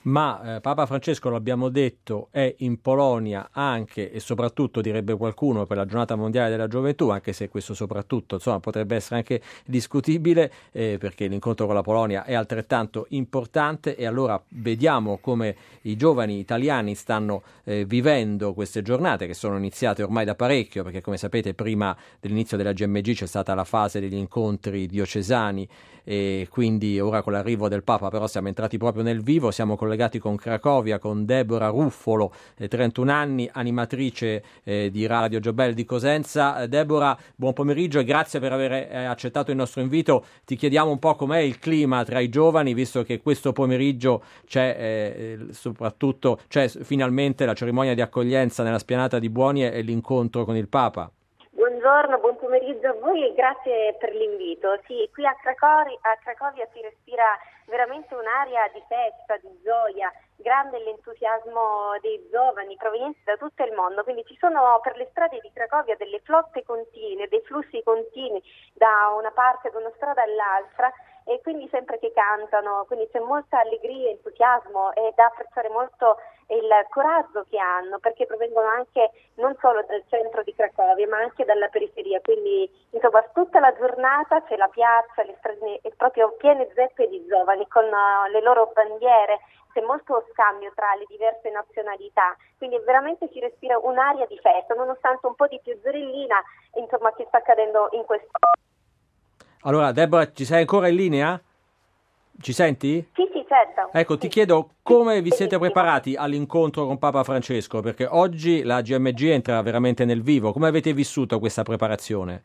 Ma Papa Francesco, lo abbiamo detto, è in Polonia anche e soprattutto, direbbe qualcuno, per la Giornata Mondiale della Gioventù, anche se questo soprattutto insomma potrebbe essere anche discutibile, perché l'incontro con la Polonia è altrettanto importante. E allora vediamo come i giovani italiani stanno vivendo queste giornate, che sono iniziate ormai da parecchio, perché come sapete prima dell'inizio della GMG c'è stata la fase degli incontri diocesani, e quindi ora con l'arrivo del Papa però siamo entrati proprio nel vivo. Siamo collegati con Cracovia, con Deborah Ruffolo, 31 anni, animatrice di Radio Jobel di Cosenza. Deborah, buon pomeriggio e grazie per aver accettato il nostro invito. Ti chiediamo un po' com'è il clima tra i giovani, visto che questo pomeriggio c'è soprattutto c'è finalmente la cerimonia di accoglienza nella spianata di Buonie e l'incontro con il Papa. Buongiorno, buon pomeriggio a voi e grazie per l'invito. Sì, qui a Cracovia si respira veramente un'aria di festa, di gioia, grande l'entusiasmo dei giovani provenienti da tutto il mondo, quindi ci sono per le strade di Cracovia delle flotte continue, dei flussi continui da una parte, da una strada all'altra, e quindi sempre che cantano, quindi c'è molta allegria, entusiasmo, e da apprezzare molto il coraggio che hanno, perché provengono anche non solo dal centro di Cracovia ma anche dalla periferia, quindi insomma tutta la giornata c'è la piazza, le strade proprio piene zeppe di giovani con le loro bandiere, c'è molto scambio tra le diverse nazionalità, quindi veramente si respira un'aria di festa, nonostante un po' di pioggerellina insomma che sta accadendo in questo. Allora Deborah, ci sei ancora in linea? Ci senti? Sì, certo. Ecco, ti chiedo come vi siete preparati all'incontro con Papa Francesco, perché oggi la GMG entra veramente nel vivo. Come avete vissuto questa preparazione?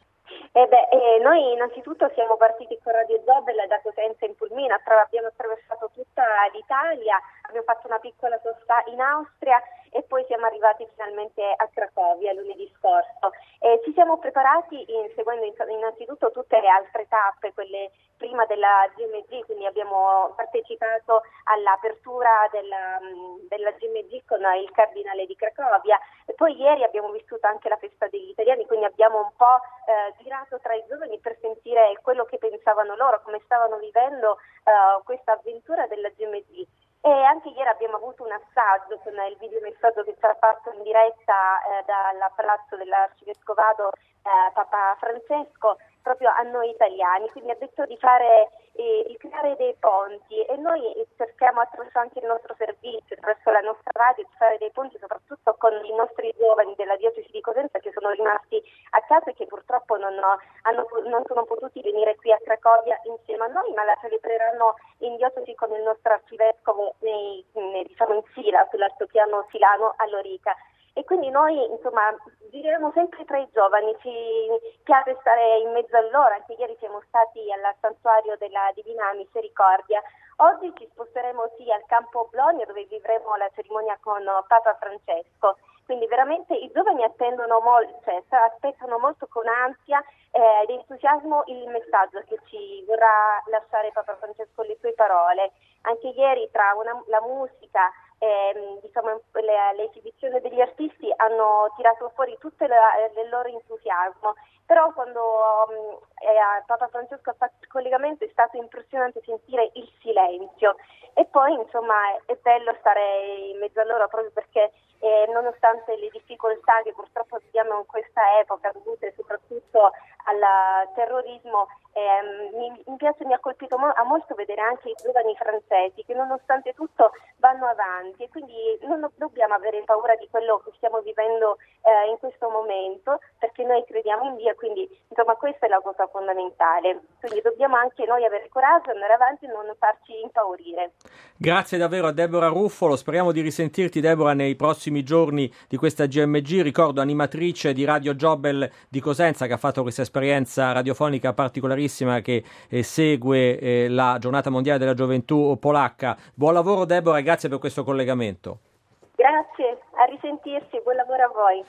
Noi innanzitutto siamo partiti con Radio Jobel da Cosenza in Pulmino, abbiamo attraversato tutta l'Italia, abbiamo fatto una piccola sosta in Austria e poi siamo arrivati finalmente a Cracovia lunedì scorso. Ci siamo preparati seguendo innanzitutto tutte le altre tappe, quelle prima della GMG, quindi abbiamo partecipato all'apertura della GMG con il cardinale di Cracovia, e poi ieri abbiamo vissuto anche la festa degli italiani, quindi abbiamo un po' girato tra i giovani per sentire quello che pensavano loro, come stavano vivendo questa avventura della GMG. E anche ieri abbiamo avuto un assaggio con il videomessaggio che ci ha fatto in diretta dal palazzo dell'arcivescovado Papa Francesco proprio a noi italiani, quindi ha detto di creare dei ponti, e noi cerchiamo attraverso anche il nostro servizio, attraverso la nostra radio, di fare dei ponti soprattutto con i nostri giovani della diocesi di Cosenza che sono rimasti a casa e che purtroppo non sono potuti venire qui a Cracovia insieme a noi, ma la celebreranno in diocesi con il nostro arcivescovo in Sila, sull'altopiano silano a Lorica. E quindi noi insomma gireremo sempre tra i giovani, ci piace stare in mezzo a loro. Anche ieri siamo stati al santuario della Divina Misericordia. Oggi ci sposteremo al campo Blonia, dove vivremo la cerimonia con Papa Francesco. Quindi veramente i giovani aspettano molto con ansia ed entusiasmo il messaggio che ci vorrà lasciare Papa Francesco, le sue parole. Anche ieri tra la musica le esibizioni degli artisti hanno tirato fuori tutto il loro entusiasmo, però quando Papa Francesco ha fatto il collegamento è stato impressionante sentire il silenzio, e poi insomma è bello stare in mezzo a loro, proprio perché nonostante le difficoltà che purtroppo viviamo in questa epoca dovute soprattutto al terrorismo, mi ha colpito molto vedere anche i giovani francesi che nonostante tutto vanno avanti, e quindi non dobbiamo avere paura di quello che stiamo vivendo in questo momento, perché noi crediamo in Dio, quindi insomma questa è la cosa fondamentale, quindi dobbiamo anche noi avere coraggio, andare avanti e non farci impaurire. Grazie davvero a Deborah Ruffolo, speriamo di risentirti Deborah nei prossimi giorni di questa GMG. Ricordo, animatrice di Radio Jobel di Cosenza, che ha fatto questa esperienza radiofonica particolarissima che segue la Giornata Mondiale della Gioventù polacca. Buon lavoro Deborah e grazie per questo collegamento. Grazie, a risentirci, buon lavoro a voi.